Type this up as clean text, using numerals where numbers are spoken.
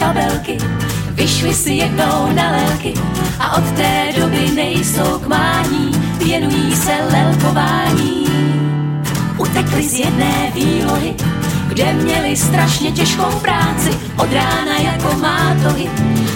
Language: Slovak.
kabelky, vyšli si jednou na lelky a od té doby nejsou k mání, věnují se lelkování. Utekli z jedné výlohy, kde měli strašně těžkou práci, od rána jako mátohy.